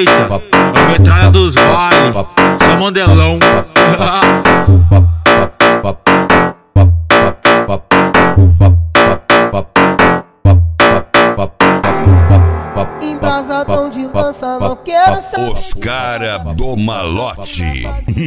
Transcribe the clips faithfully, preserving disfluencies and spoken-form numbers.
Eita, a metralha dos vales, só mandelão. Embrasadão de lança, não quero saber. Os cara do malote.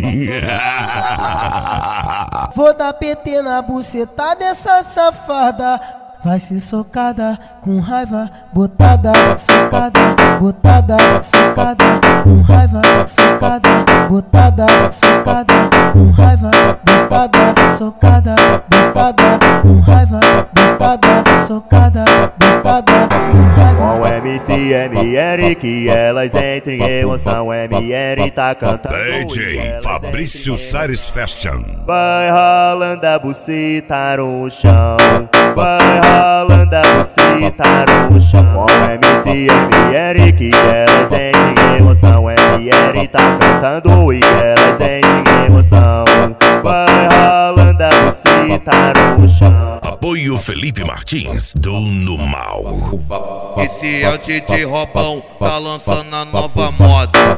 Vou dar P T na buceta dessa safada. Vai ser socada, com raiva, botada, socada, botada, socada, com raiva, socada, botada, socada, com raiva, botada, socada, botada, com raiva, botada, socada, botada, com raiva. Com o M C M R que elas entrem em emoção, M R tá cantando. D J Fabrício Sares Fashion. Vai ralando a buceta no chão, vai ralando a buceta no chão. Com o M C M R que elas entrem em emoção, M R tá cantando e elas entrem em emoção. Vai ralando a buceta no chão. Apoio Felipe Martins, Dono Mal. Esse é o D J Robão, tá lançando a nova moda.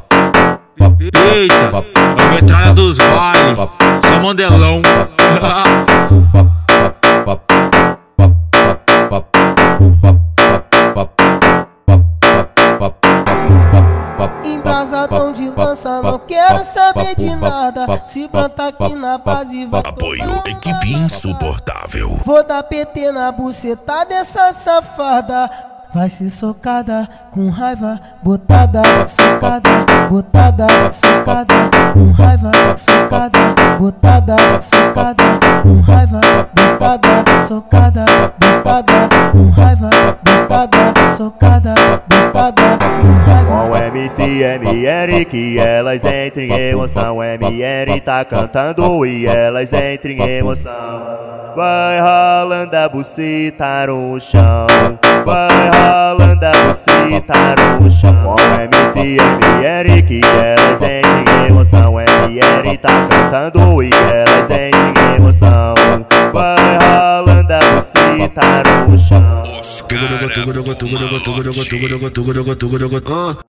Eita, a metralha dos vales, só mandelão. Embrasadão de lança, não quero saber de nada. Se planta aqui na base, vai. Apoio Equipe Insuportável. Vou dar P T na buceta dessa safada. Vai ser socada, com raiva, botada, socada, botada, socada, com raiva, socada, botada, socada, com raiva, botada, socada, botada, com raiva, botada, socada, botada, com raiva. Com o M C M R que elas entrem em emoção, M R tá cantando e elas entrem em emoção. Vai ralando a buceta no chão, vai ralando a buceta no chão. Com o M C M R que elas entrem em emoção, M R tá cantando e elas entrem em emoção. Vai ralando a buceta no chão. Os cara do malote.